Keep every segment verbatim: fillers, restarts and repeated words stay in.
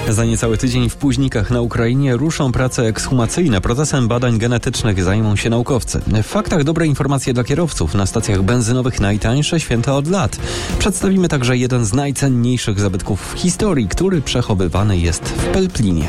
Za niecały tydzień w Późnikach na Ukrainie ruszą prace ekshumacyjne. Procesem badań genetycznych zajmą się naukowcy. W faktach dobre informacje dla kierowców. Na stacjach benzynowych najtańsze święta od lat. Przedstawimy także jeden z najcenniejszych zabytków w historii, który przechowywany jest w Pelplinie.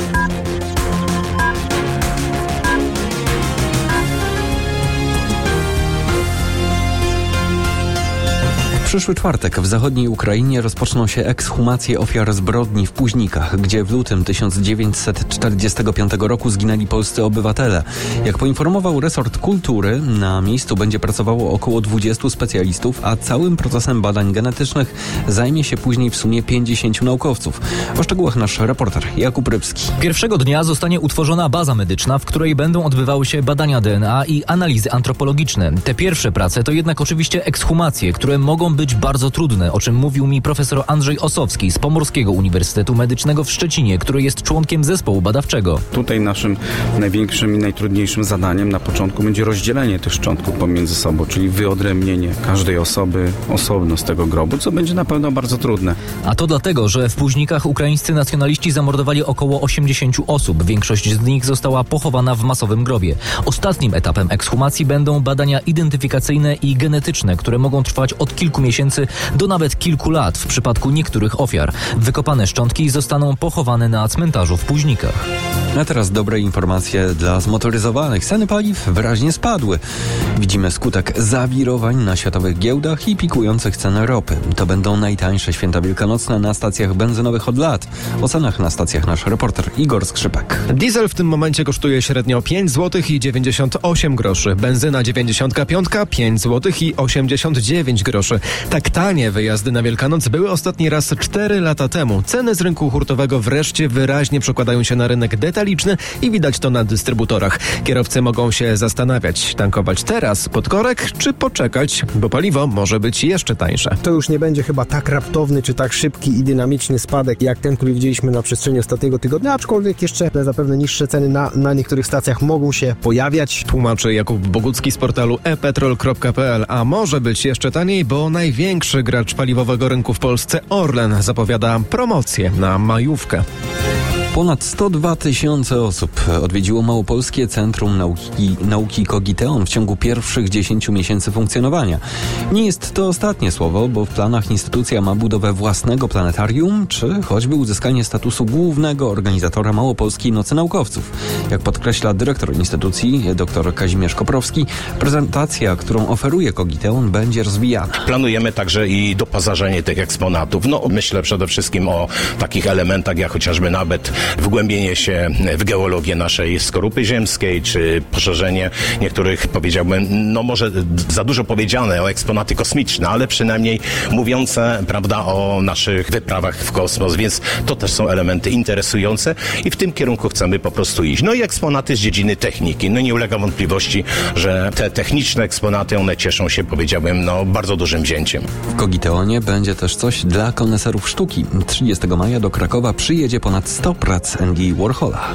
W przyszły czwartek w zachodniej Ukrainie rozpoczną się ekshumacje ofiar zbrodni w Późnikach, gdzie w lutym tysiąc dziewięćset czterdziestego piątego roku zginęli polscy obywatele. Jak poinformował resort kultury, na miejscu będzie pracowało około dwudziestu specjalistów, a całym procesem badań genetycznych zajmie się później w sumie pięćdziesięciu naukowców. O szczegółach nasz reporter Jakub Rybski. Pierwszego dnia zostanie utworzona baza medyczna, w której będą odbywały się badania D N A i analizy antropologiczne. Te pierwsze prace to jednak oczywiście ekshumacje, które mogą być być bardzo trudne, o czym mówił mi profesor Andrzej Osowski z Pomorskiego Uniwersytetu Medycznego w Szczecinie, który jest członkiem zespołu badawczego. Tutaj naszym największym i najtrudniejszym zadaniem na początku będzie rozdzielenie tych szczątków pomiędzy sobą, czyli wyodrębnienie każdej osoby osobno z tego grobu, co będzie na pewno bardzo trudne. A to dlatego, że w Późnikach ukraińscy nacjonaliści zamordowali około osiemdziesięciu osób. Większość z nich została pochowana w masowym grobie. Ostatnim etapem ekshumacji będą badania identyfikacyjne i genetyczne, które mogą trwać od kilku miesięcy do nawet kilku lat w przypadku niektórych ofiar. Wykopane szczątki zostaną pochowane na cmentarzu w Późnikach. A teraz dobre informacje dla zmotoryzowanych. Ceny paliw wyraźnie spadły. Widzimy skutek zawirowań na światowych giełdach i pikujących cen ropy. To będą najtańsze święta wielkanocne na stacjach benzynowych od lat. O cenach na stacjach nasz reporter Igor Skrzypek. Diesel w tym momencie kosztuje średnio pięć złotych i dziewięćdziesiąt osiem groszy. Benzyna dziewięćdziesiąt pięć pięć złotych i osiemdziesiąt dziewięć groszy. Tak tanie wyjazdy na Wielkanoc były ostatni raz cztery lata temu. Ceny z rynku hurtowego wreszcie wyraźnie przekładają się na rynek detaliczny i widać to na dystrybutorach. Kierowcy mogą się zastanawiać, tankować teraz pod korek, czy poczekać, bo paliwo może być jeszcze tańsze. To już nie będzie chyba tak raptowny, czy tak szybki i dynamiczny spadek, jak ten, który widzieliśmy na przestrzeni ostatniego tygodnia, aczkolwiek jeszcze zapewne niższe ceny na, na niektórych stacjach mogą się pojawiać. Tłumaczy Jakub Bogucki z portalu e petrol kropka p l, a może być jeszcze taniej, bo największy gracz paliwowego rynku w Polsce, Orlen, zapowiada promocję na majówkę. Ponad sto dwa tysiące osób odwiedziło Małopolskie Centrum Nauki, Nauki Kogiteon w ciągu pierwszych dziesięciu miesięcy funkcjonowania. Nie jest to ostatnie słowo, bo w planach instytucja ma budowę własnego planetarium, czy choćby uzyskanie statusu głównego organizatora Małopolskiej Nocy Naukowców. Jak podkreśla dyrektor instytucji, dr Kazimierz Koprowski, prezentacja, którą oferuje Kogiteon, będzie rozwijana. Planujemy także i doposażenie tych eksponatów. No, myślę przede wszystkim o takich elementach, jak chociażby nawet wgłębienie się w geologię naszej skorupy ziemskiej, czy poszerzenie niektórych, powiedziałbym, no może za dużo powiedziane o eksponaty kosmiczne, ale przynajmniej mówiące, prawda, o naszych wyprawach w kosmos, więc to też są elementy interesujące i w tym kierunku chcemy po prostu iść. No i eksponaty z dziedziny techniki. No nie ulega wątpliwości, że te techniczne eksponaty, one cieszą się, powiedziałbym, no bardzo dużym wzięciem. W Kogiteonie będzie też coś dla koneserów sztuki. trzydziestego maja do Krakowa przyjedzie ponad sto prac Andy Warhola.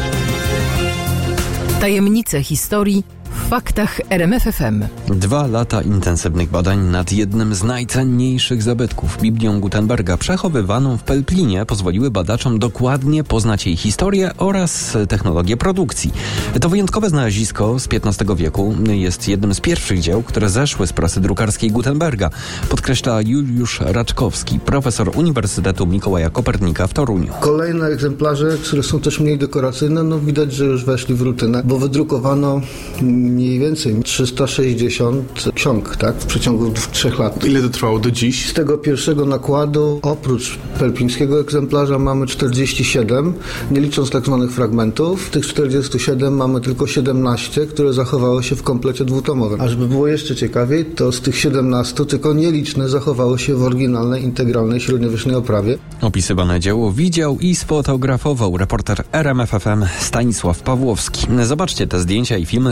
Tajemnice historii w faktach R M F F M. Dwa lata intensywnych badań nad jednym z najcenniejszych zabytków, Biblią Gutenberga, przechowywaną w Pelplinie, pozwoliły badaczom dokładnie poznać jej historię oraz technologię produkcji. To wyjątkowe znalezisko z piętnastego wieku jest jednym z pierwszych dzieł, które zeszły z prasy drukarskiej Gutenberga, podkreśla Juliusz Raczkowski, profesor Uniwersytetu Mikołaja Kopernika w Toruniu. Kolejne egzemplarze, które są też mniej dekoracyjne, no widać, że już weszli w rutynę, bo wydrukowano mniej więcej trzysta sześćdziesiąt ksiąg, tak, w przeciągu trzech lat. Ile to trwało do dziś? Z tego pierwszego nakładu, oprócz pelplińskiego egzemplarza, mamy czterdzieści siedem, nie licząc tak zwanych fragmentów. Z tych czterdziestu siedmiu mamy tylko siedemnaście, które zachowały się w komplecie dwutomowym. A żeby było jeszcze ciekawiej, to z tych siedemnastu tylko nieliczne zachowało się w oryginalnej, integralnej, średniowiecznej oprawie. Opisywane dzieło widział i sfotografował reporter R M F F M Stanisław Pawłowski. Zobaczcie te zdjęcia i filmy z unikalnymi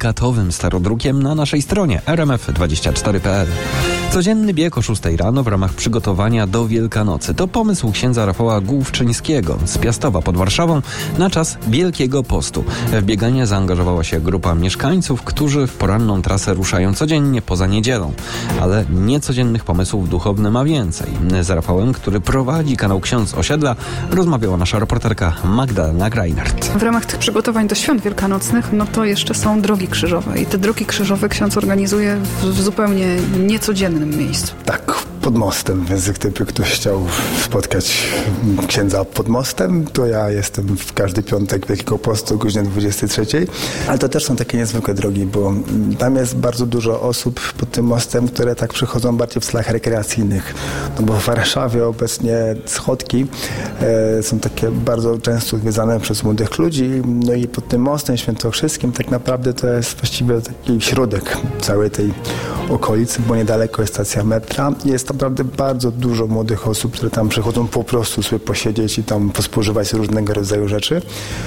unikatowym starodrukiem na naszej stronie er em ef dwadzieścia cztery kropka pe el. Codzienny bieg o szóstej rano w ramach przygotowania do Wielkanocy to pomysł księdza Rafała Główczyńskiego z Piastowa pod Warszawą na czas Wielkiego Postu. W bieganie zaangażowała się grupa mieszkańców, którzy w poranną trasę ruszają codziennie poza niedzielą. Ale niecodziennych pomysłów duchowny ma więcej. Z Rafałem, który prowadzi kanał Ksiądz Osiedla, rozmawiała nasza reporterka Magdalena Greinert. W ramach tych przygotowań do świąt wielkanocnych, no to jeszcze są drogi krzyżowe i te drogi krzyżowe ksiądz organizuje w, w zupełnie niecodziennym miejscu. Tak, pod mostem, więc gdyby ktoś chciał spotkać księdza pod mostem, to ja jestem w każdy piątek Wielkiego Postu o godzinie dwudziestej trzeciej, ale to też są takie niezwykłe drogi, bo tam jest bardzo dużo osób pod tym mostem, które tak przychodzą bardziej w celach rekreacyjnych, no bo w Warszawie obecnie schodki e, są takie bardzo często odwiedzane przez młodych ludzi, no i pod tym mostem świętokrzyskim tak naprawdę to jest właściwie taki środek całej tej okolicy, bo niedaleko jest stacja metra. Jest naprawdę bardzo dużo młodych osób, które tam przychodzą po prostu sobie posiedzieć i tam pospożywać różnego rodzaju rzeczy.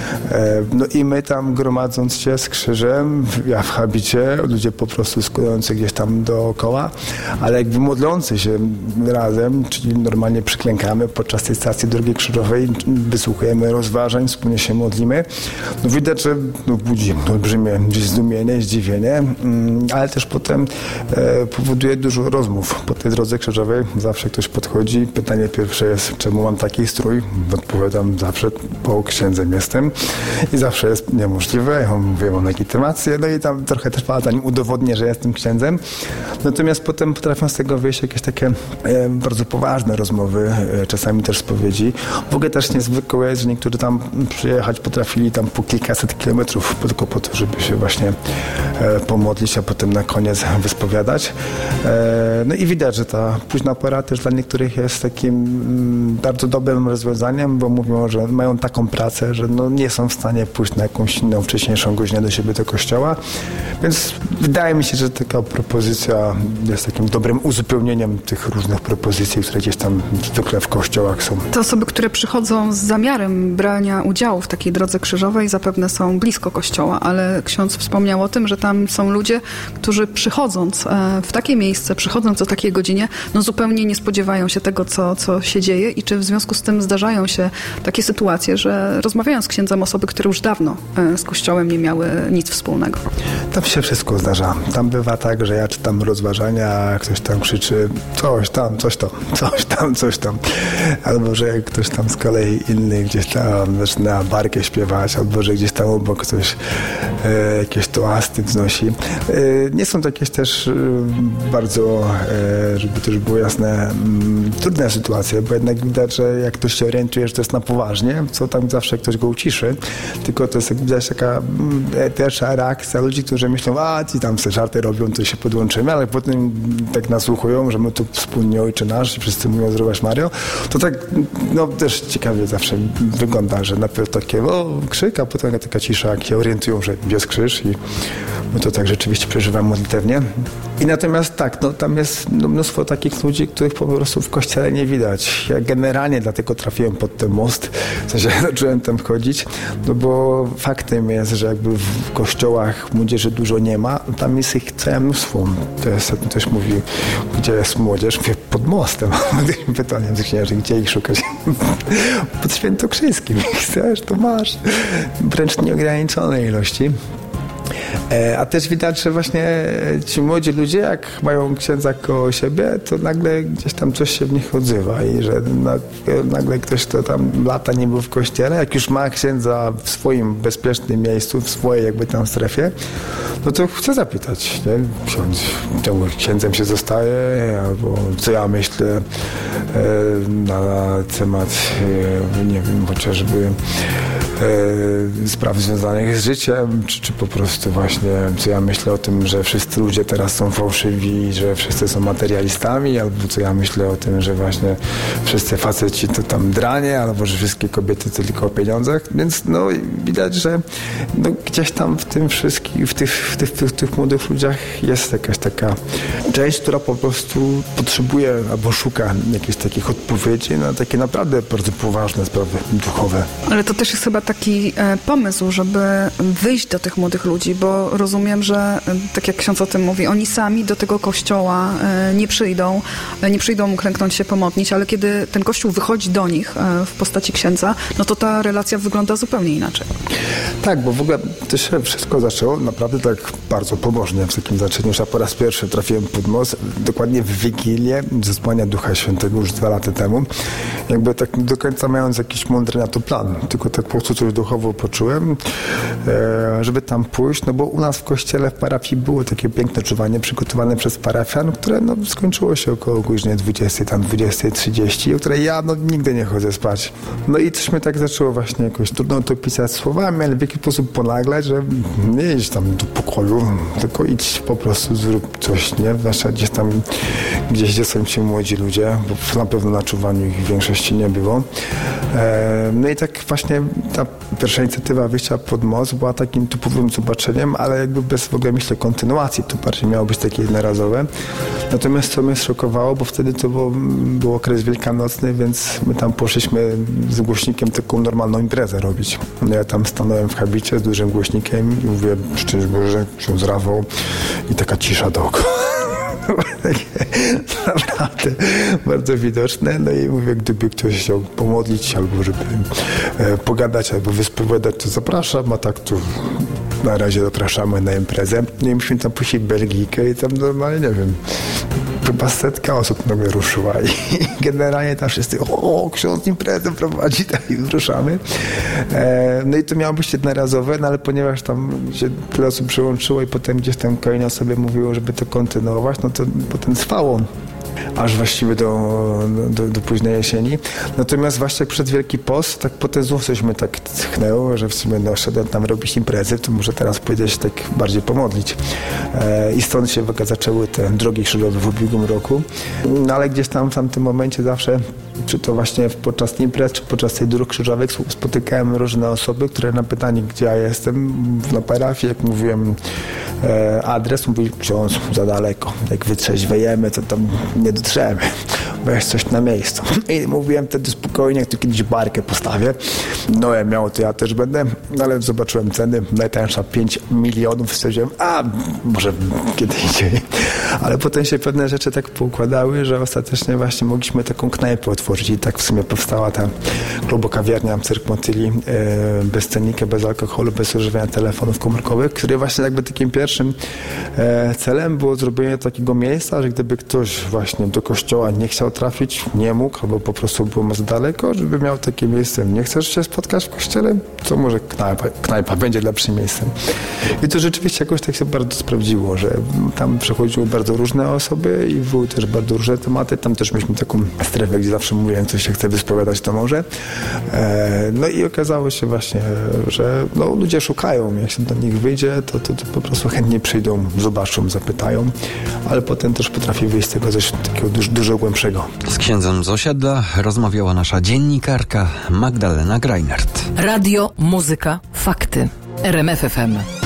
No i my tam gromadząc się z krzyżem, ja w habicie, ludzie po prostu składający gdzieś tam dookoła, ale jakby modlący się razem, czyli normalnie przyklękamy podczas tej stacji drogi krzyżowej, wysłuchujemy rozważań, wspólnie się modlimy. No widać, że no, budzi olbrzymie zdumienie, zdziwienie, ale też potem e, powoduje dużo rozmów po tej drodze krzyżowej. Zawsze ktoś podchodzi. Pytanie pierwsze jest, czemu mam taki strój? Odpowiadam zawsze, bo księdzem jestem i zawsze jest niemożliwe. Ja mówię, mam legitymację, no i tam trochę trwa, zanim udowodnię, że jestem księdzem. Natomiast potem potrafią z tego wyjść jakieś takie e, bardzo poważne rozmowy, e, czasami też spowiedzi. W ogóle też niezwykłe jest, że niektórzy tam przyjechać potrafili tam po kilkaset kilometrów tylko po to, żeby się właśnie e, pomodlić, a potem na koniec wyspowiadać. E, no i widać, że ta późna pora też dla niektórych jest takim mm, bardzo dobrym rozwiązaniem, bo mówią, że mają taką pracę, że no nie są w stanie pójść na jakąś inną, wcześniejszą godzinę do siebie do kościoła. Więc wydaje mi się, że taka propozycja jest takim dobrym uzupełnieniem tych różnych propozycji, które gdzieś tam zwykle w kościołach są. Te osoby, które przychodzą z zamiarem brania udziału w takiej drodze krzyżowej, zapewne są blisko kościoła, ale ksiądz wspomniał o tym, że tam są ludzie, którzy przychodząc w takie miejsce, przychodząc o takiej godzinie, no zupełnie nie spodziewają się tego, co, co się dzieje i czy w związku z tym zdarzają się takie sytuacje, że rozmawiają z księdzem osoby, które już dawno z kościołem nie miały nic wspólnego. Tam się wszystko zdarza. Tam bywa tak, że ja czytam rozważania, a ktoś tam krzyczy coś tam, coś tam, coś tam, coś tam. Albo, że ktoś tam z kolei inny gdzieś tam zaczyna barkę śpiewać, albo, że gdzieś tam obok ktoś e, jakieś toasty wznosi. E, nie są to jakieś też e, bardzo, e, żeby to już było jasne, m, trudne sytuacje, bo jednak widać, że jak ktoś się orientuje, że to jest na poważnie, co tam zawsze ktoś go uciszy, tylko to jest jak widać taka m, pierwsza reakcja ludzi, którzy myślą, a ci tam se żarty robią, to się podłączymy, ale potem tak nasłuchują, że my tu wspólnie Ojcze Nasz i wszyscy mówią zdrowaś Mario, to tak no też ciekawie zawsze wygląda, że najpierw takie o, krzyk, a potem taka cisza, jak się orientują, że jest krzyż i my to tak rzeczywiście przeżywam modlitewnie. I natomiast tak, no tam jest no, mnóstwo takich ludzi, których po prostu w kościele nie widać. Ja generalnie dlatego trafiłem pod ten most, w sensie zacząłem tam chodzić, no bo faktem jest, że jakby w kościołach młodzieży dużo nie ma, tam jest ich całe mnóstwo. To jest, ktoś mówi, gdzie jest młodzież? Mówię, pod mostem. Pytaniem z księży, gdzie ich szukać? Pod Świętokrzyskim. Chcesz, to masz. Wręcz nieograniczonej ilości. A też widać, że właśnie ci młodzi ludzie, jak mają księdza koło siebie, to nagle gdzieś tam coś się w nich odzywa i że nagle ktoś, kto tam lata nie był w kościele, jak już ma księdza w swoim bezpiecznym miejscu, w swojej jakby tam strefie, no to chce zapytać, nie? Ksiądz, czemu księdzem się zostaje, albo co ja myślę na temat, nie wiem, chociażby spraw związanych z życiem, czy, czy po prostu właśnie, co ja myślę o tym, że wszyscy ludzie teraz są fałszywi, że wszyscy są materialistami, albo co ja myślę o tym, że właśnie wszyscy faceci to tam dranie, albo że wszystkie kobiety to tylko o pieniądzach, więc no widać, że no, gdzieś tam w tym wszystkim, w tych, w tych, w tych, w tych młodych ludziach jest jakaś taka część, która po prostu potrzebuje albo szuka jakichś takich odpowiedzi na takie naprawdę bardzo poważne sprawy duchowe. Ale to też jest chyba taki e, pomysł, żeby wyjść do tych młodych ludzi, bo rozumiem, że tak jak ksiądz o tym mówi, oni sami do tego kościoła nie przyjdą, nie przyjdą mu klęknąć się pomodlić, ale kiedy ten kościół wychodzi do nich w postaci księdza, no to ta relacja wygląda zupełnie inaczej. Tak, bo w ogóle to się wszystko zaczęło naprawdę tak bardzo pobożnie w takim zaczęciu. Ja po raz pierwszy trafiłem pod most, dokładnie w Wigilię zesłania Ducha Świętego już dwa lata temu. Jakby tak nie do końca mając jakiś mądry na to plan, tylko tak po prostu coś duchowo poczułem, żeby tam pójść, no bo u nas w kościele, w parafii było takie piękne czuwanie przygotowane przez parafian, które no, skończyło się około godziny dwudziestej, tam dwudziestej trzydzieści, o której ja no, nigdy nie chodzę spać. No i coś mnie tak zaczęło właśnie jakoś, trudno to pisać słowami, ale w jakiś sposób ponaglać, że nie idź tam do pokoju, tylko idź po prostu, zrób coś, nie? Zwłaszcza gdzieś tam, gdzieś gdzie są ci młodzi ludzie, bo na pewno na czuwaniu ich w większości nie było. E, no i tak właśnie ta pierwsza inicjatywa wyjścia pod most była takim typowym zobaczeniem, ale jakby bez w ogóle, myślę, kontynuacji. To bardziej miało być takie jednorazowe. Natomiast co mnie szokowało, bo wtedy to było, był okres wielkanocny, więc my tam poszliśmy z głośnikiem taką normalną imprezę robić. No ja tam stanąłem w habicie z dużym głośnikiem i mówię, szczęść Boże, ksiądz Rafał i taka cisza dookoła. Takie naprawdę bardzo widoczne. No i mówię, gdyby ktoś chciał pomodlić albo żeby e, pogadać, albo wyspowiadać, to zapraszam, a tak to na razie zapraszamy na imprezę. No i myśmy tam puścili Belgijkę i tam normalnie, nie wiem, chyba setka osób na mnie ruszyła i generalnie tam wszyscy, o, ksiądz imprezę prowadzi, tak i ruszamy. E, no i to miało być jednorazowe, no ale ponieważ tam się tyle osób przyłączyło i potem gdzieś tam kolejne osoby mówiło, żeby to kontynuować, no to potem trwało aż właściwie do, do, do późnej jesieni. Natomiast właśnie przed Wielki Post, tak potem znów coś mnie tak tchnęło, że w sumie no, szedłem tam robić imprezy, to może teraz pójdę się tak bardziej pomodlić. E, I stąd się w ogóle zaczęły te drogi krzyżowe w ubiegłym roku. No ale gdzieś tam w tamtym momencie zawsze, czy to właśnie podczas imprez, czy podczas tej dróg krzyżowych spotykałem różne osoby, które na pytanie, gdzie ja jestem, na parafii, jak mówiłem e, adres, mówili, ksiądz, za daleko, jak wytrzeźwejemy, to tam nie dotrzemy, bo jest coś na miejscu. I mówiłem wtedy spokojnie, jak tu kiedyś barkę postawię, no ja miało, to ja też będę, ale zobaczyłem ceny, najtańsza pięć milionów, stwierdziłem, a może kiedy indziej. Ale potem się pewne rzeczy tak poukładały, że ostatecznie właśnie mogliśmy taką knajpę otworzyć i tak w sumie powstała ta klubokawiarnia Cyrk Motyli, e, bez cennika, bez alkoholu, bez używania telefonów komórkowych, który właśnie jakby takim pierwszym e, celem było zrobienie takiego miejsca, że gdyby ktoś właśnie do kościoła nie chciał trafić, nie mógł, albo po prostu było mu za daleko, żeby miał takie miejsce. Nie chcesz się spotkać w kościele? To może knajpa, knajpa będzie lepszym miejscem. I to rzeczywiście jakoś tak się bardzo sprawdziło, że tam przechodziły bardzo różne osoby i były też bardzo różne tematy. Tam też mieliśmy taką strefę, gdzie zawsze mówiłem, coś się chce wyspowiadać, to może. E, no i okazało się właśnie, że no, ludzie szukają. Jak się do nich wyjdzie, to, to, to po prostu chętnie przyjdą, zobaczą, zapytają, ale potem też potrafi wyjść z tego coś takiego dużo, dużo głębszego. Z księdzem z osiedla rozmawiała nasza dziennikarka Magdalena Greinert. Radio, muzyka, fakty. R M F F M.